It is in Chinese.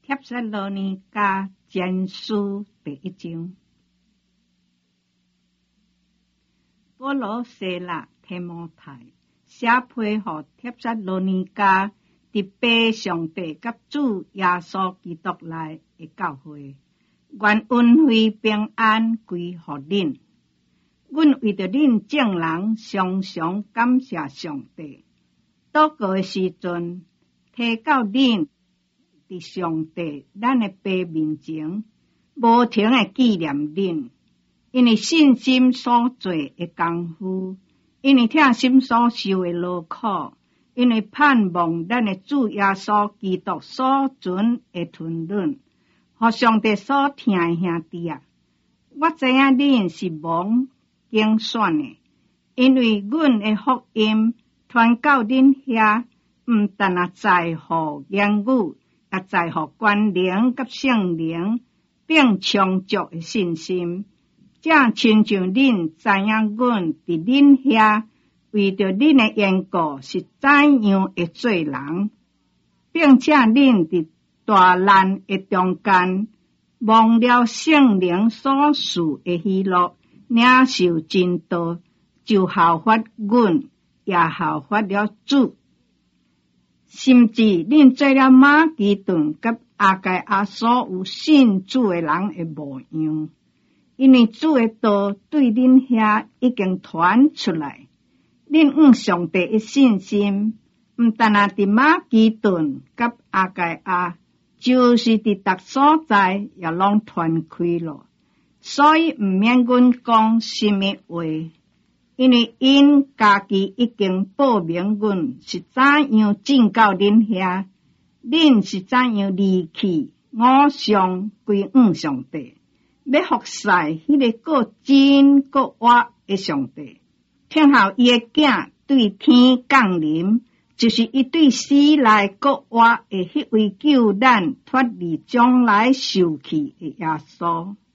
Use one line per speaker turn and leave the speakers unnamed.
帖撒罗尼迦前书第1章。保罗写了提摩太写批予帖撒罗尼迦伫父上帝甲主耶稣基督内的教会，愿恩惠平安归予恁。阮为着恁众人常常感谢上帝，祷告的时阵，提到恁伫上帝咱的父面前，无停的纪念恁，因为信心所做的功夫，因为疼心所受的劳苦，因为盼望咱的主耶稣基督所存的吞忍，互上帝所疼的兄弟啊！我知影恁是蒙拣选的，因为阮的福音传到恁遐，毋但在乎言语，也在乎关灵甲圣灵，并充足的信心。正亲像恁知影阮伫恁遐，为着恁的缘故是怎样会做人，并且恁伫大难的中间，忘了圣灵所赐的喜乐，领受真道，就效法阮，也效法了主。甚至恁做了马其顿甲阿该亚所有信主的人的模样，因为主的道对恁遐已经传出来，恁用上帝的信心，毋但伫马其顿甲阿该亚，就是伫逐所在也拢传开了。所以毋免阮讲什么话，因为因家己已经报明阮是怎样进到恁遐，恁是怎样离弃偶像归向上帝，要服侍迄个个真个活的上帝，听候伊的囝对天降临，就是伊对死来个活的迄位救咱脱离将来受气的耶稣。